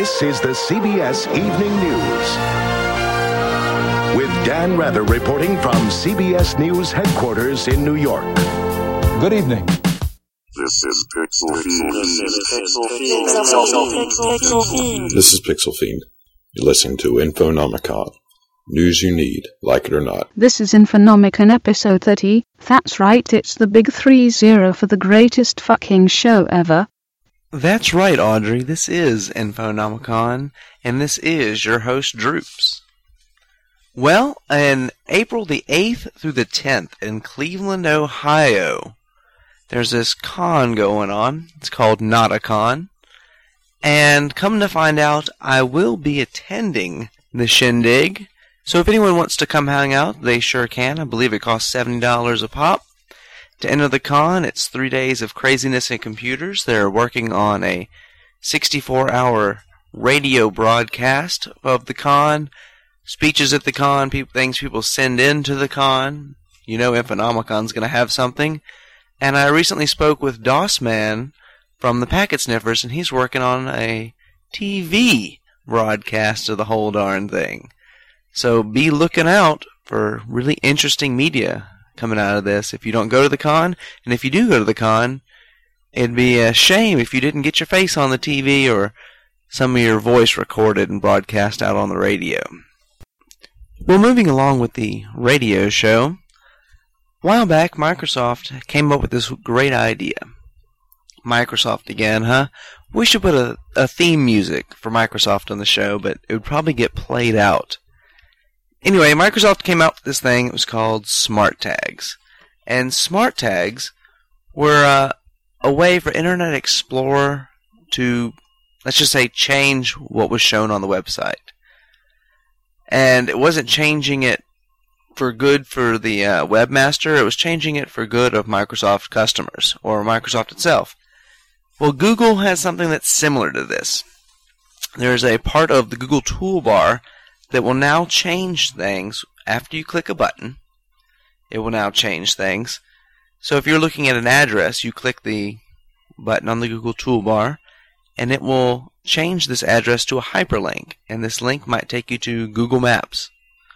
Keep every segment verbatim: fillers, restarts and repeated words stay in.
This is the C B S Evening News. With Dan Rather reporting from C B S News headquarters in New York. Good evening. This is Pixel Fiend. This is Pixel Fiend. You're listening to Infonomicon. News you need, like it or not. This is Infonomicon episode thirty. That's right, it's the big three zero for the greatest fucking show ever. That's right, Audrey. This is Infonomicon, and this is your host, Droops. Well, on April the eighth through the tenth in Cleveland, Ohio, there's this con going on. It's called NotaCon. And come to find out, I will be attending the shindig. So if anyone wants to come hang out, they sure can. I believe it costs seventy dollars a pop. To enter the con, it's three days of craziness in computers. They're working on a sixty-four hour radio broadcast of the con, speeches at the con, people, things people send in to the con. You know Infonomicon's going to have something. And I recently spoke with Dossman from the Packet Sniffers, and he's working on a T V broadcast of the whole darn thing. So be looking out for really interesting media coming out of this if you don't go to the con. And if you do go to the con, it'd be a shame if you didn't get your face on the T V or some of your voice recorded and broadcast out on the radio. Well, moving along with the radio show, a while back Microsoft came up with this great idea. Microsoft again, huh? We should put a, a theme music for Microsoft on the show, but it would probably get played out. Anyway, Microsoft came out with this thing. It was called Smart Tags. And Smart Tags were uh, a way for Internet Explorer to, let's just say, change what was shown on the website. And it wasn't changing it for good for the uh, webmaster. It was changing it for good of Microsoft customers, or Microsoft itself. Well, Google has something that's similar to this. There's a part of the Google toolbar that will now change things after you click a button. It will now change things. So if you're looking at an address, you click the button on the Google toolbar, and it will change this address to a hyperlink. And this link might take you to Google Maps.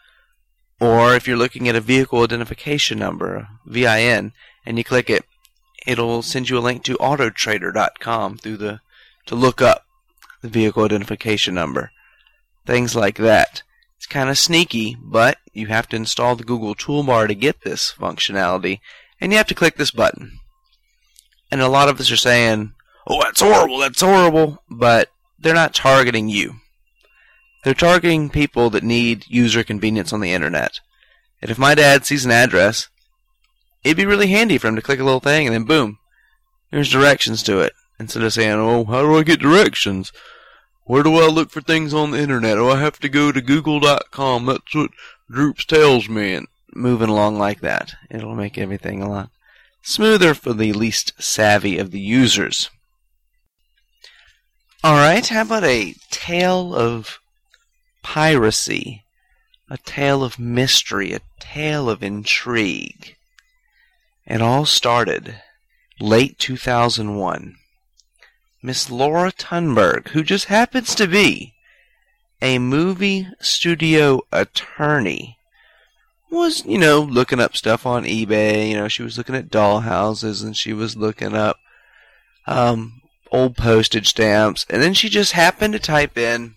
Or if you're looking at a vehicle identification number, V I N, and you click it, it'll send you a link to auto trader dot com through the to look up the vehicle identification number. Things like that. It's kind of sneaky, but you have to install the Google toolbar to get this functionality, and you have to click this button. And a lot of us are saying, oh, that's horrible, that's horrible, but they're not targeting you. They're targeting people that need user convenience on the internet. And if my dad sees an address, it'd be really handy for him to click a little thing, and then boom, there's directions to it. Instead of saying, oh, how do I get directions? Where do I look for things on the internet? Oh, I have to go to google dot com. That's what Droops tells me. And moving along like that, it'll make everything a lot smoother for the least savvy of the users. Alright, how about a tale of piracy? A tale of mystery, a tale of intrigue. It all started late two thousand one. Miss Laura Thunberg, who just happens to be a movie studio attorney, was, you know, looking up stuff on eBay. You know, she was looking at dollhouses, and she was looking up um, old postage stamps. And then she just happened to type in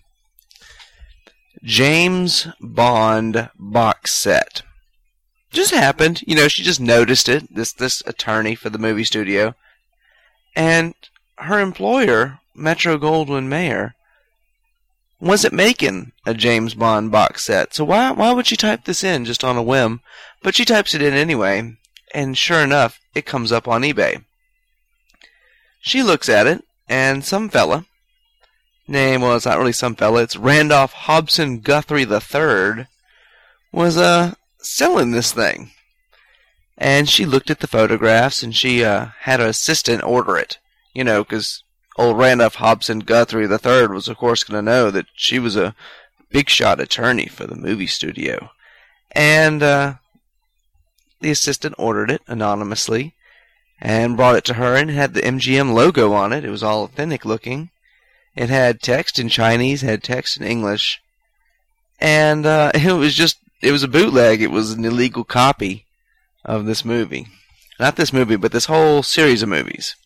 James Bond box set. Just happened. You know, she just noticed it, this, this attorney for the movie studio. And her employer, Metro-Goldwyn-Mayer, wasn't making a James Bond box set. So why why would she type this in just on a whim? But she types it in anyway, and sure enough, it comes up on eBay. She looks at it, and some fella, name, well, it's not really some fella, it's Randolph Hobson Guthrie the third, was uh selling this thing. And she looked at the photographs, and she uh, had an assistant order it. You know, because old Randolph Hobson Guthrie the third was, of course, going to know that she was a big-shot attorney for the movie studio. And uh, the assistant ordered it anonymously and brought it to her, and had the M G M logo on it. It was all authentic looking. It had text in Chinese, had text in English, and uh, it was just, it was a bootleg. It was an illegal copy of this movie. Not this movie, but this whole series of movies.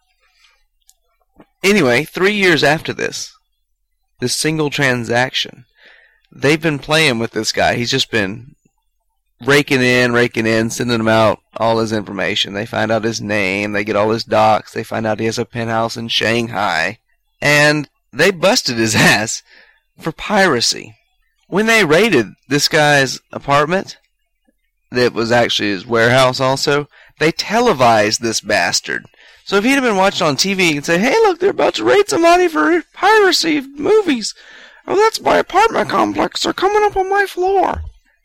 Anyway, three years after this, this single transaction, they've been playing with this guy. He's just been raking in, raking in, sending them out all his information. They find out his name, they get all his docs, they find out he has a penthouse in Shanghai, and they busted his ass for piracy. When they raided this guy's apartment, that was actually his warehouse also, they televised this bastard. So if he'd have been watching on T V and say, hey, look, they're about to raid somebody for piracy of movies. Oh, that's my apartment complex. They're coming up on my floor.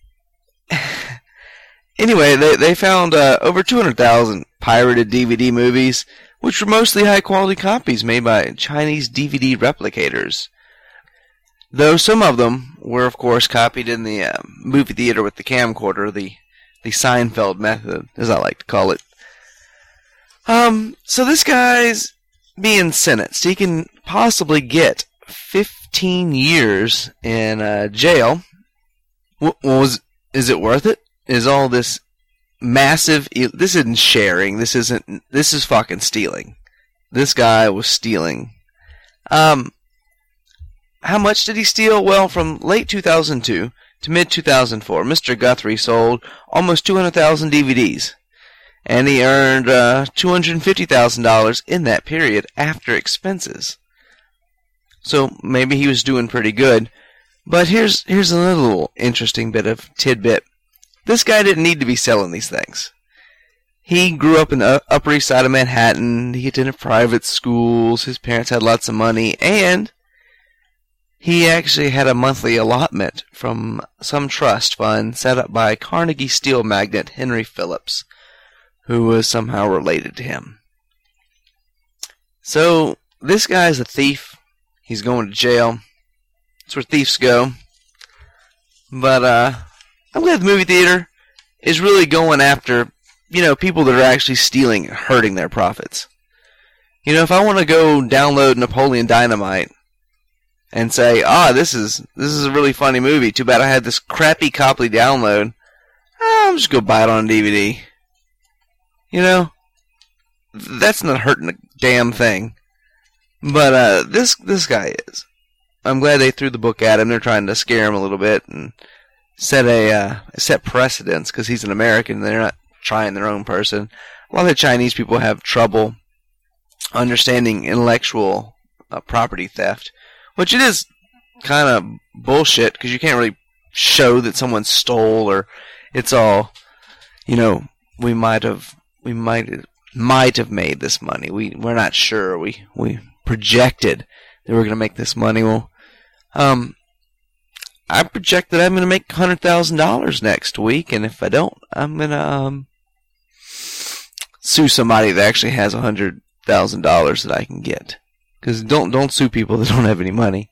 Anyway, they, they found uh, over two hundred thousand pirated D V D movies, which were mostly high-quality copies made by Chinese D V D replicators. Though some of them were, of course, copied in the uh, movie theater with the camcorder, the, the Seinfeld method, as I like to call it. Um, so this guy's being sentenced. He can possibly get fifteen years in uh, jail. What was, is it worth it? Is all this massive, this isn't sharing, this isn't, this is fucking stealing. This guy was stealing. Um, how much did he steal? Well, from late two thousand two to mid two thousand four, Mister Guthrie sold almost two hundred thousand D V Ds. And he earned uh, two hundred fifty thousand dollars in that period after expenses. So maybe he was doing pretty good. But here's here's another little interesting bit of tidbit. This guy didn't need to be selling these things. He grew up in the Upper East Side of Manhattan. He attended private schools. His parents had lots of money. And he actually had a monthly allotment from some trust fund set up by Carnegie steel magnate Henry Phillips, who was somehow related to him. So, this guy's a thief. He's going to jail. That's where thieves go. But, uh, I'm glad the movie theater is really going after, you know, people that are actually stealing and hurting their profits. You know, if I want to go download Napoleon Dynamite and say, ah, this is this is a really funny movie, too bad I had this crappy copy download, I'm just going to buy it on D V D. You know, that's not hurting a damn thing. But uh, this this guy is. I'm glad they threw the book at him. They're trying to scare him a little bit and set a uh, set precedents because he's an American. And they're not trying their own person. A lot of Chinese people have trouble understanding intellectual uh, property theft, which it is kind of bullshit because you can't really show that someone stole, or it's all, you know, we might have. We might might have made this money. We we're not sure. We we projected that we're going to make this money. Well, um, I project that I'm going to make a hundred thousand dollars next week, and if I don't, I'm going to um sue somebody that actually has a hundred thousand dollars that I can get. Because don't don't sue people that don't have any money.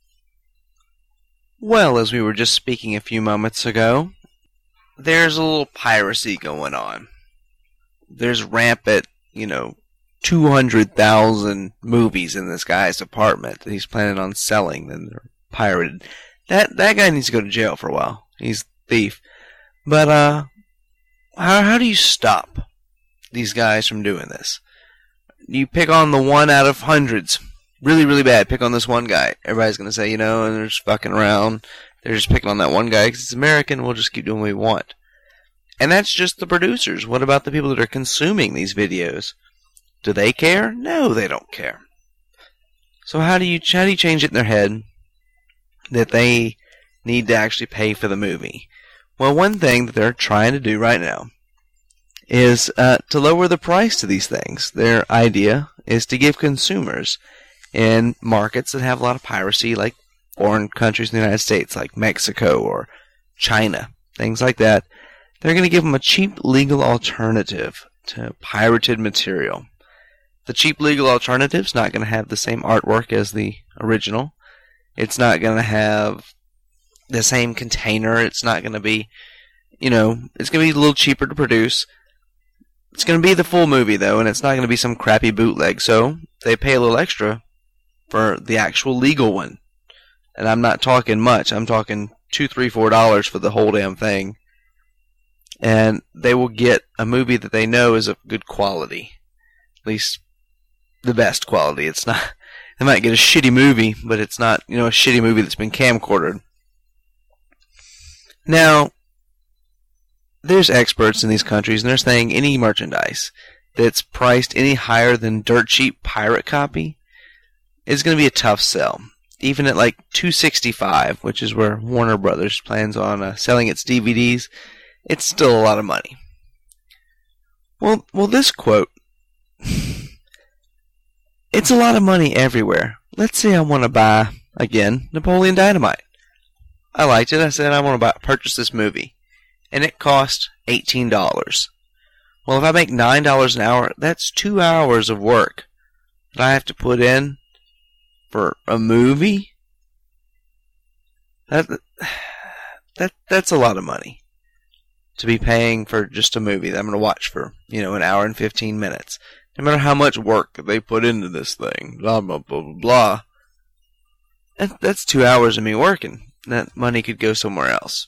Well, as we were just speaking a few moments ago, there's a little piracy going on. There's rampant, you know, two hundred thousand movies in this guy's apartment that he's planning on selling, and they're pirated. That that guy needs to go to jail for a while. He's a thief. But, uh, how, how do you stop these guys from doing this? You pick on the one out of hundreds. Really, really bad. Pick on this one guy. Everybody's going to say, you know, and they're just fucking around. They're just picking on that one guy because it's American. We'll just keep doing what we want. And that's just the producers. What about the people that are consuming these videos? Do they care? No, they don't care. So how do you how do you change it in their head that they need to actually pay for the movie? Well, one thing that they're trying to do right now is uh, to lower the price to these things. Their idea is to give consumers in markets that have a lot of piracy, like foreign countries in the United States, like Mexico or China, things like that, they're going to give them a cheap legal alternative to pirated material. The cheap legal alternative is not going to have the same artwork as the original. It's not going to have the same container. It's not going to be, you know, it's going to be a little cheaper to produce. It's going to be the full movie, though, and it's not going to be some crappy bootleg. So they pay a little extra for the actual legal one. And I'm not talking much. I'm talking two, three, four dollars for the whole damn thing. And they will get a movie that they know is of good quality. At least the best quality. It's not, they might get a shitty movie, but it's not, you know, a shitty movie that's been camcordered. Now, there's experts in these countries, and they're saying any merchandise that's priced any higher than dirt cheap pirate copy is going to be a tough sell. Even at like two sixty-five, which is where Warner Brothers plans on uh, selling its D V Ds, it's still a lot of money. Well, well, this quote, it's a lot of money everywhere. Let's say I want to buy, again, Napoleon Dynamite. I liked it. I said I want to buy, purchase this movie. And it cost eighteen dollars. Well, if I make nine dollars an hour, that's two hours of work that I have to put in for a movie. That, that That's a lot of money to be paying for just a movie that I'm going to watch for, you know, an hour and fifteen minutes. No matter how much work they put into this thing, blah, blah, blah, blah, blah. That, that's two hours of me working. That money could go somewhere else.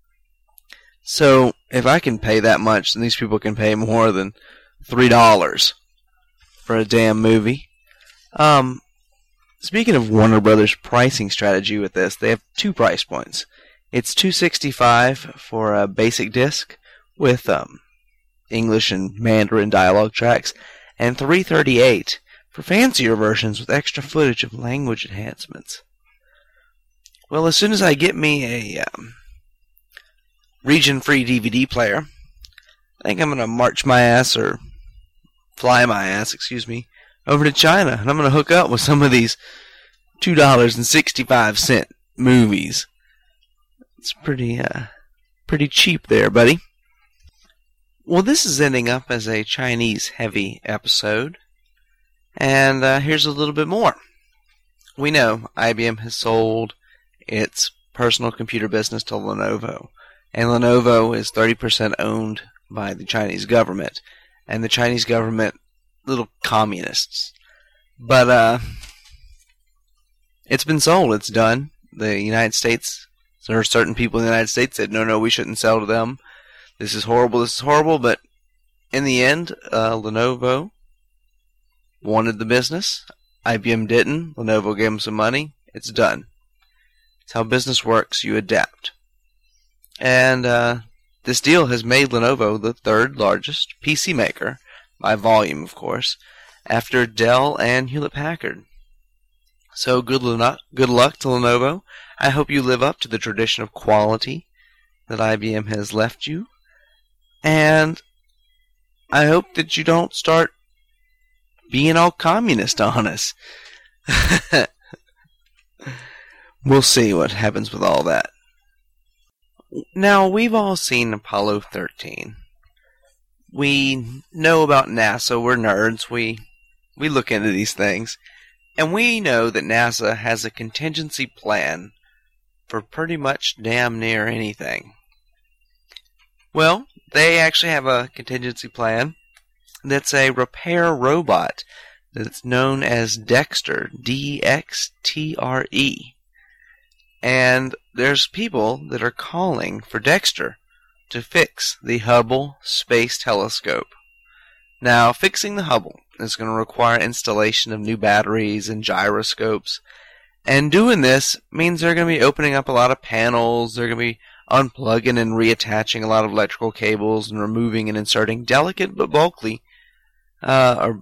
So, if I can pay that much, then these people can pay more than three dollars for a damn movie. Um, speaking of Warner Brothers' pricing strategy with this, they have two price points. It's two sixty-five for a basic disc with um, English and Mandarin dialogue tracks, and three thirty-eight for fancier versions with extra footage of language enhancements. Well, as soon as I get me a um, region-free D V D player, I think I'm going to march my ass, or fly my ass, excuse me, over to China, and I'm going to hook up with some of these two dollars and sixty-five cents movies. It's pretty, uh, pretty cheap there, buddy. Well, this is ending up as a Chinese-heavy episode, and uh, here's a little bit more. We know I B M has sold its personal computer business to Lenovo, and Lenovo is thirty percent owned by the Chinese government, and the Chinese government, little communists. But uh, it's been sold. It's done. The United States, there are certain people in the United States that no, no, we shouldn't sell to them. This is horrible. This is horrible. But in the end, uh, Lenovo wanted the business. I B M didn't. Lenovo gave them some money. It's done. It's how business works. You adapt. And uh, this deal has made Lenovo the third largest P C maker, by volume, of course, after Dell and Hewlett-Packard. So good, luck, good luck to Lenovo. I hope you live up to the tradition of quality that I B M has left you. And I hope that you don't start being all communist on us. We'll see what happens with all that. Now, we've all seen Apollo thirteen. We know about NASA. We're nerds. We we look into these things. And we know that NASA has a contingency plan for pretty much damn near anything. Well, they actually have a contingency plan that's a repair robot that's known as Dextre, D X T R E. And there's people that are calling for Dextre to fix the Hubble Space Telescope. Now, fixing the Hubble is going to require installation of new batteries and gyroscopes. And doing this means they're going to be opening up a lot of panels. They're going to be unplugging and reattaching a lot of electrical cables and removing and inserting delicate but bulky, uh, or,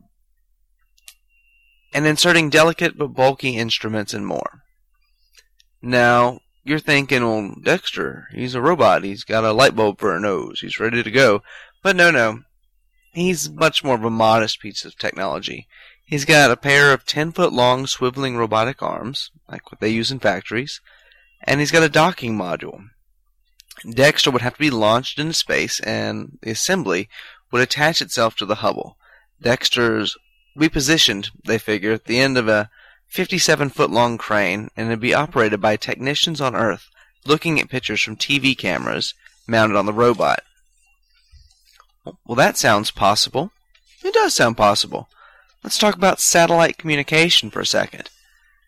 and inserting delicate but bulky instruments and more. Now, you're thinking, well, Dextre, he's a robot. He's got a light bulb for a nose. He's ready to go. But no, no. He's much more of a modest piece of technology. He's got a pair of ten-foot-long swiveling robotic arms, like what they use in factories, and he's got a docking module. Dextre would have to be launched into space, and the assembly would attach itself to the Hubble. Dextre's repositioned, they figure, at the end of a fifty-seven-foot-long crane, and it'd be operated by technicians on Earth looking at pictures from T V cameras mounted on the robot. Well, that sounds possible. It does sound possible. Let's talk about satellite communication for a second.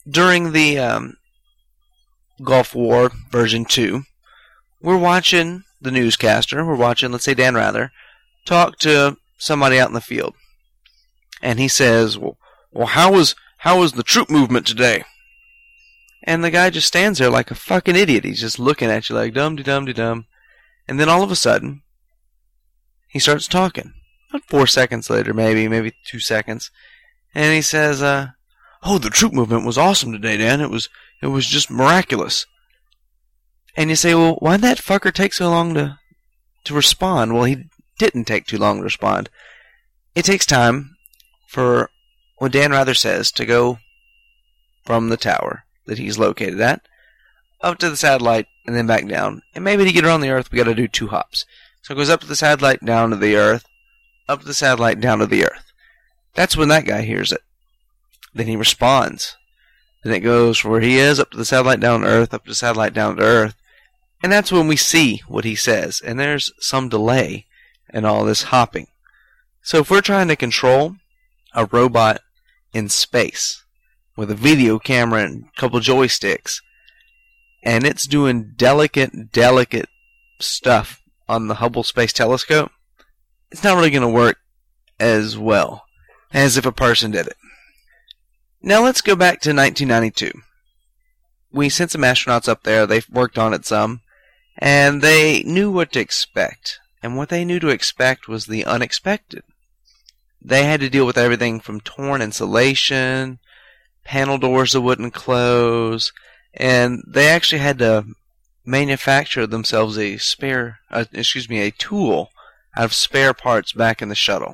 during the um, Gulf War version two, we're watching the newscaster, we're watching, let's say Dan Rather, talk to somebody out in the field. And he says, well, well how was how was the troop movement today? And the guy just stands there like a fucking idiot. He's just looking at you like dum-de-dum-de-dum. And then all of a sudden, he starts talking. About four seconds later, maybe, maybe two seconds. And he says, uh, oh, the troop movement was awesome today, Dan. It was it was just miraculous. And you say, well, why'd that fucker take so long to to respond? Well, he didn't take too long to respond. It takes time for what Dan Rather says to go from the tower that he's located at up to the satellite and then back down. And maybe to get around the Earth, we got to do two hops. So it goes up to the satellite, down to the Earth, up to the satellite, down to the Earth. That's when that guy hears it. Then he responds. Then it goes from where he is up to the satellite, down to Earth, up to the satellite, down to Earth. And that's when we see what he says. And there's some delay in all this hopping. So if we're trying to control a robot in space with a video camera and a couple joysticks, and it's doing delicate, delicate stuff on the Hubble Space Telescope, it's not really going to work as well as if a person did it. Now let's go back to nineteen ninety-two. We sent some astronauts up there. They've worked on it some, and they knew what to expect. And what they knew to expect was the unexpected. They had to deal with everything from torn insulation, panel doors that wouldn't close, and they actually had to manufacture themselves a spare, uh, excuse me, a tool out of spare parts back in the shuttle.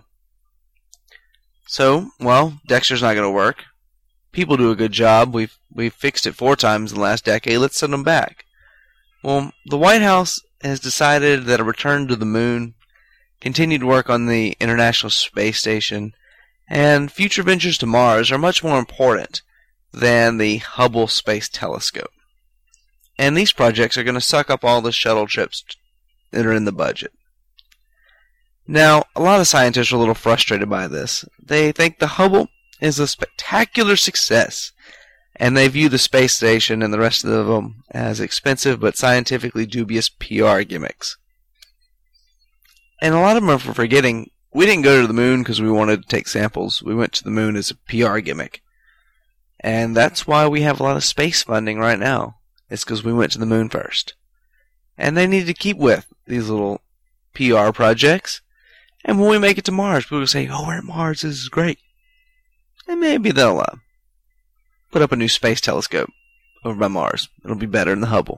So, well, Dexter's not going to work. People do a good job. We've we've fixed it four times in the last decade. Let's send them back. Well, the White House has decided that a return to the moon, continued work on the International Space Station, and future ventures to Mars are much more important than the Hubble Space Telescope. And these projects are going to suck up all the shuttle trips that are in the budget. Now, a lot of scientists are a little frustrated by this. They think the Hubble is a spectacular success, and they view the space station and the rest of them as expensive but scientifically dubious P R gimmicks. And a lot of them are forgetting, we didn't go to the moon because we wanted to take samples. We went to the moon as a P R gimmick. And that's why we have a lot of space funding right now. It's because we went to the moon first. And they need to keep with these little P R projects. And when we make it to Mars, people will say, oh, we're at Mars, this is great. And maybe they'll uh, put up a new space telescope over by Mars. It'll be better than the Hubble.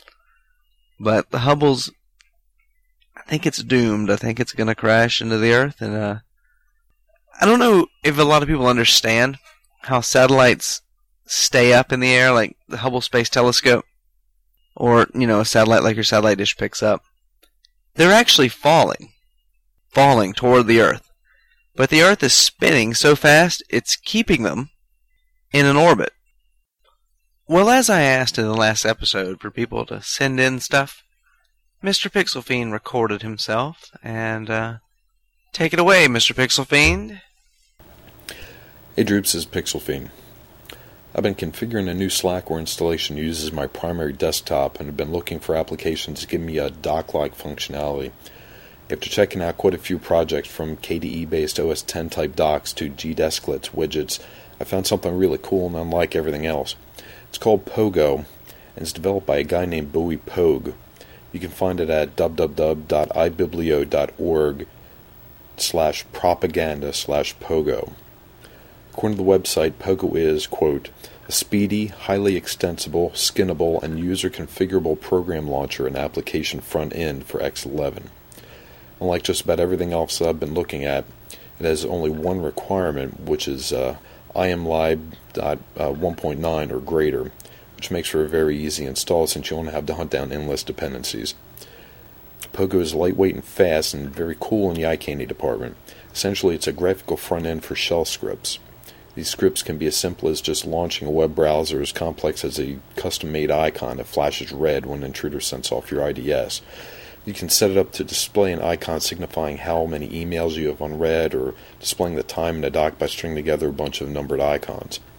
But the Hubble's, I think it's doomed. I think it's going to crash into the Earth. And uh, I don't know if a lot of people understand how satellites stay up in the air, like the Hubble Space Telescope, or, you know, a satellite like your satellite dish picks up. They're actually falling, falling toward the Earth. But the Earth is spinning so fast, it's keeping them in an orbit. Well, as I asked in the last episode for people to send in stuff, Mister Pixel Fiend recorded himself, and uh, take it away, Mister Pixel Fiend. Hey Droops, this is Pixel Fiend. I've been configuring a new Slackware installation to use as my primary desktop and have been looking for applications to give me a dock-like functionality. After checking out quite a few projects from K D E-based O S ten type docks to G-Desklets widgets, I found something really cool and unlike everything else. It's called Pogo, and it's developed by a guy named Bowie Pogue. You can find it at www.ibiblio.org slash propaganda slash Pogo. According to the website, Pogo is, quote, a speedy, highly extensible, skinnable, and user-configurable program launcher and application front-end for X eleven. Unlike just about everything else I've been looking at, it has only one requirement, which is uh, I M Lib one point nine or greater, which makes for a very easy install since you only have to hunt down endless dependencies. Pogo is lightweight and fast and very cool in the eye candy department. Essentially, it's a graphical front end for shell scripts. These scripts can be as simple as just launching a web browser, as complex as a custom-made icon that flashes red when an intruder sends off your I D S. You can set it up to display an icon signifying how many emails you have unread, or displaying the time in a dock by stringing together a bunch of numbered icons.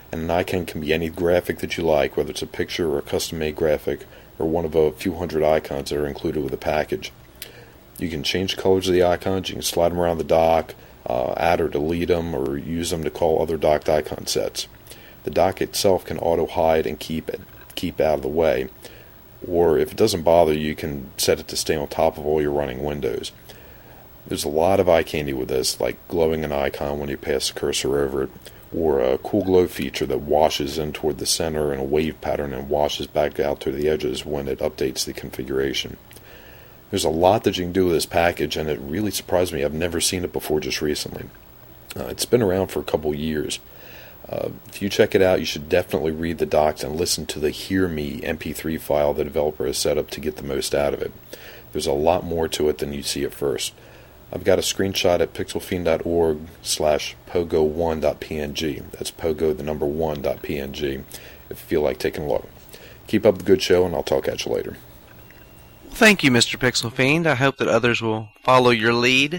and an icon can be any graphic that you like, whether it's a picture or a custom-made graphic, or one of a few hundred icons that are included with the package. You can change the colors of the icons, you can slide them around the dock, uh, add or delete them, or use them to call other docked icon sets. The dock itself can auto-hide and keep it, keep out of the way, or if it doesn't bother you, you can set it to stay on top of all your running windows. There's a lot of eye candy with this, like glowing an icon when you pass the cursor over it, or a cool glow feature that washes in toward the center in a wave pattern and washes back out to the edges when it updates the configuration. There's a lot that you can do with this package, and it really surprised me. I've never seen it before just recently. Uh, it's been around for a couple years. Uh, if you check it out, you should definitely read the docs and listen to the Hear Me M P three file the developer has set up to get the most out of it. There's a lot more to it than you see at first. I've got a screenshot at pixelfiend.org slash pogo1.png. That's pogo the number one dot png if you feel like taking a look. Keep up the good show, and I'll talk at you later. Thank you, Mister Pixel Fiend. I hope that others will follow your lead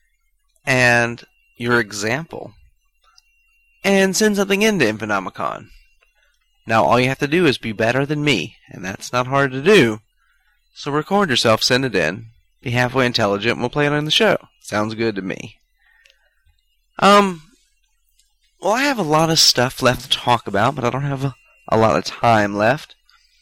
and your example and send something into Infonomicon. Now, all you have to do is be better than me, and that's not hard to do. So record yourself, send it in, be halfway intelligent, and we'll play it on the show. Sounds good to me. Um, well, I have a lot of stuff left to talk about, but I don't have a, a lot of time left.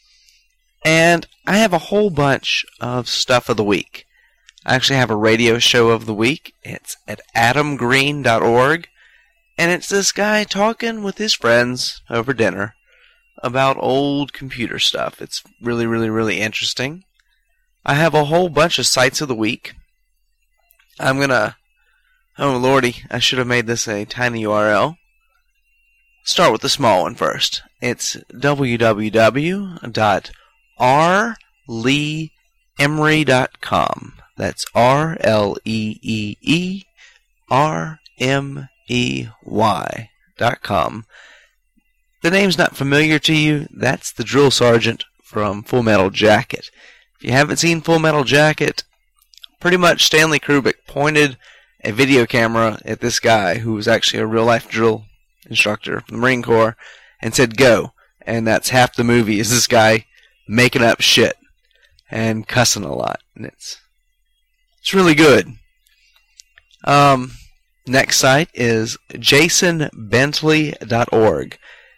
And I have a whole bunch of stuff of the week. I actually have a radio show of the week. It's at adam green dot org. And it's this guy talking with his friends over dinner about old computer stuff. It's really, really, really interesting. I have a whole bunch of sites of the week. I'm going to... Oh, lordy, I should have made this a tiny U R L. Start with the small one first. It's w w w dot r lee emery dot com. That's R L E E E R M E Y dot com. The name's not familiar to you. That's the drill sergeant from Full Metal Jacket. If you haven't seen Full Metal Jacket, pretty much Stanley Kubrick pointed a video camera at this guy who was actually a real-life drill instructor from the Marine Corps and said, go. And that's half the movie is this guy making up shit and cussing a lot. And it's it's really good. Um, next site is jason bentley dot org.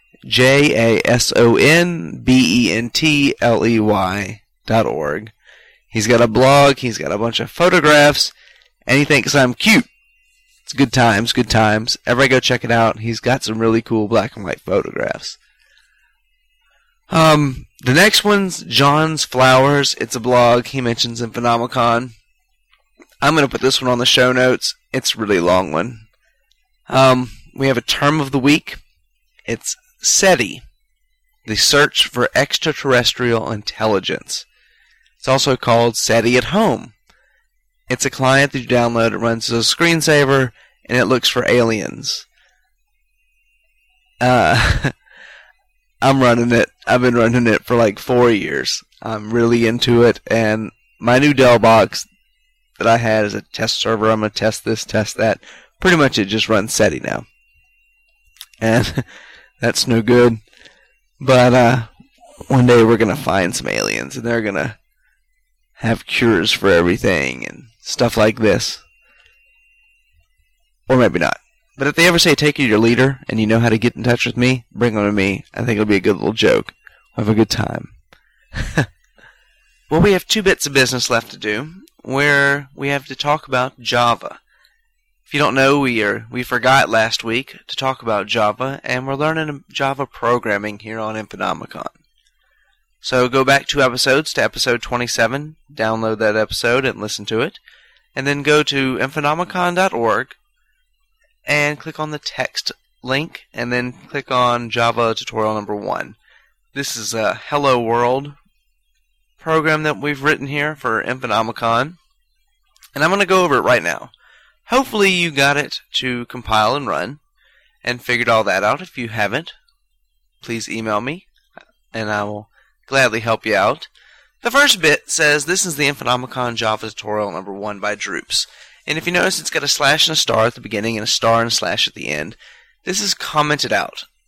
J A S O N B E N T L E Y dot org. He's got a blog, he's got a bunch of photographs, and he thinks I'm cute. It's good times, good times. Everybody go check it out. He's got some really cool black and white photographs. Um, the next one's John's Flowers. It's a blog. He mentions Infonomicon. I'm going to put this one on the show notes. It's a really long one. Um, we have a term of the week. It's SETI, the Search for Extraterrestrial Intelligence. It's also called SETI at Home. It's a client that you download. It runs as a screensaver, and it looks for aliens. Uh, I'm running it. I've been running it for like four years. I'm really into it, and my new Dell box that I had is a test server. I'm going to test this, test that. Pretty much it just runs SETI now. And that's no good. But uh, one day we're going to find some aliens, and they're going to have cures for everything and stuff like this. Or maybe not. But if they ever say take you to your leader and you know how to get in touch with me, bring them to me. I think it'll be a good little joke. We'll have a good time. Well, we have two bits of business left to do, where we have to talk about Java. If you don't know, we are we forgot last week to talk about Java, and we're learning Java programming here on Infonomicon. So go back two episodes to episode twenty-seven, download that episode and listen to it, and then go to infonomicon dot org and click on the text link, and then click on Java tutorial number one. This is a Hello World program that we've written here for Infonomicon, and I'm going to go over it right now. Hopefully you got it to compile and run and figured all that out. If you haven't, please email me, and I will gladly help you out. The first bit says this is the Infonomicon Java tutorial number one by Droops. And if you notice, it's got a slash and a star at the beginning and a star and a slash at the end. This is commented out.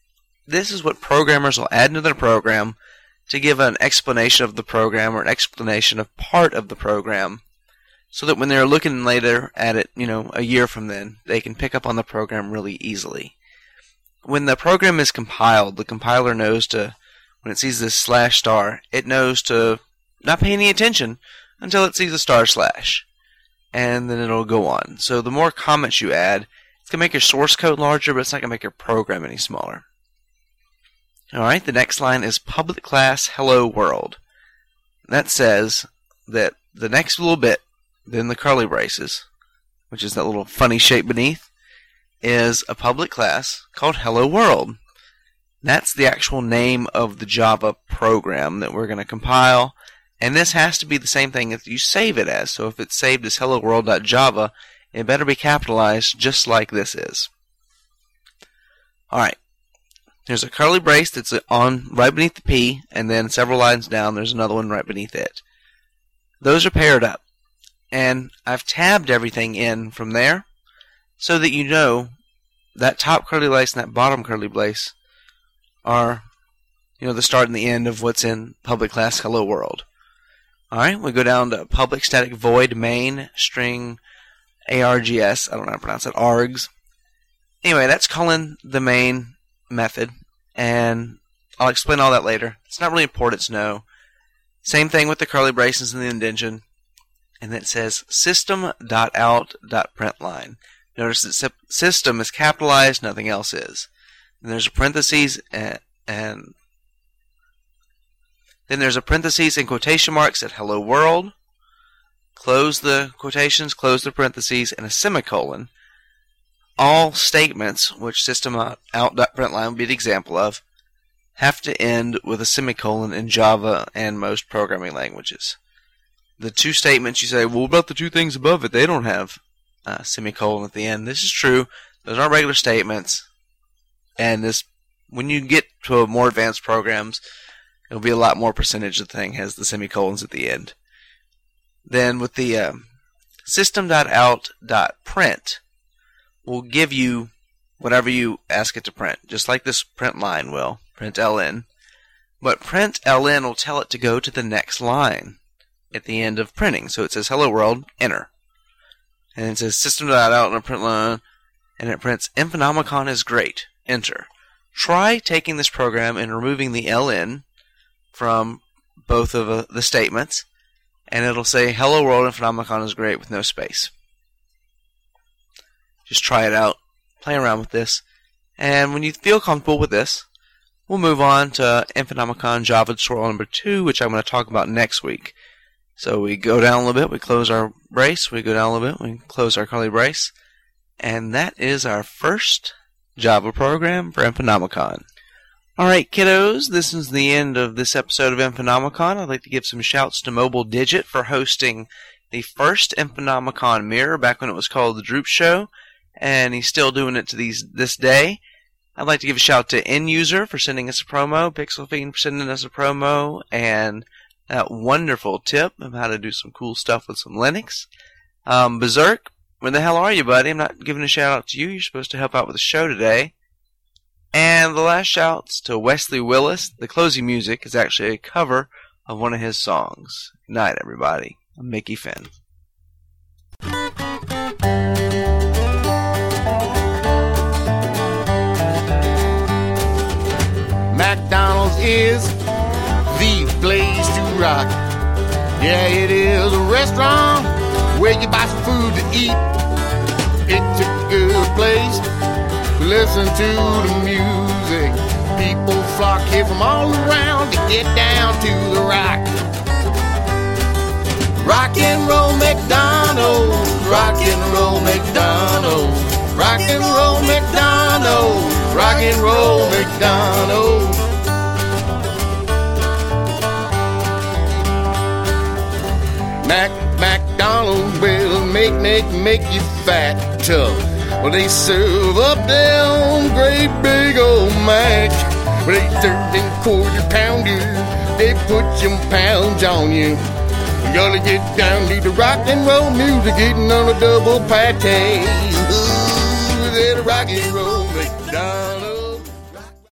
this is what programmers will add into their program to give an explanation of the program or an explanation of part of the program, so that when they're looking later at it, you know, a year from then, they can pick up on the program really easily. When the program is compiled, the compiler knows to, when it sees this slash star, it knows to not pay any attention until it sees a star slash. And then it'll go on. So the more comments you add, it's going to make your source code larger, but it's not going to make your program any smaller. Alright, the next line is public class hello world. That says that the next little bit, then the curly braces, which is that little funny shape beneath, is a public class called hello world. That's the actual name of the Java program that we're going to compile. And this has to be the same thing that you save it as. So if it's saved as hello world dot java, it better be capitalized just like this is. Alright. There's a curly brace that's on right beneath the P, and then several lines down there's another one right beneath it. Those are paired up. And I've tabbed everything in from there so that you know that top curly brace and that bottom curly brace are, you know, the start and the end of what's in public class hello world. Alright, we go down to public static void main string args. I don't know how to pronounce it. Args. Anyway, that's calling the main method, and I'll explain all that later. It's not really important to know. Same thing with the curly braces and the indentation. And then it says system.out.println. Notice that system is capitalized, nothing else is. And there's a parentheses and, and then there's a parentheses and quotation marks at hello world. Close the quotations, close the parentheses, and a semicolon. All statements, which system.out.println would be the example of, have to end with a semicolon in Java and most programming languages. The two statements you say, well, what about the two things above it? They don't have a semicolon at the end. This is true. Those aren't regular statements. And this, when you get to more advanced programs, it'll be a lot more percentage of the thing has the semicolons at the end. Then with the uh, system.out.print will give you whatever you ask it to print, just like this print line will, print ln. But print ln will tell it to go to the next line at the end of printing. So it says hello world, enter. And it says system.out and a print line, and it prints Infonomicon is great, enter. Try taking this program and removing the ln from both of uh, the statements, and it'll say hello world, Infonomicon is great with no space. Just try it out, play around with this, and when you feel comfortable with this, we'll move on to Infonomicon Java tutorial number two, which I'm going to talk about next week. So we go down a little bit, we close our brace, we go down a little bit, we close our curly brace, and that is our first Java program for Infonomicon. Alright kiddos, this is the end of this episode of Infonomicon. I'd like to give some shouts to Mobile Digit for hosting the first Infonomicon Mirror back when it was called the Droop Show, and he's still doing it to these this day. I'd like to give a shout to InUser for sending us a promo, Pixel Fiend for sending us a promo, and that wonderful tip of how to do some cool stuff with some Linux. Um, Berserk, where the hell are you, buddy? I'm not giving a shout out to you. You're supposed to help out with the show today. And the last shout's to Wesley Willis. The closing music is actually a cover of one of his songs. Good night, everybody. I'm Mickey Finn. McDonald's is the place to rock. Yeah, it is a restaurant where you buy some food to eat. It's a good place to listen to the music. People flock here from all around to get down to the rock. Rock and roll McDonald's, rock and roll McDonald's, rock and roll McDonald's, rock and roll McDonald's. Mac, McDonald's will make, make, make you fat, tough. Well, they serve up them great big old Mac. Well, they serve them quarter pounder, they put some pounds on you. You gotta get down to the rock and roll music, eating on a double pate. Ooh, that rock and roll McDonald's.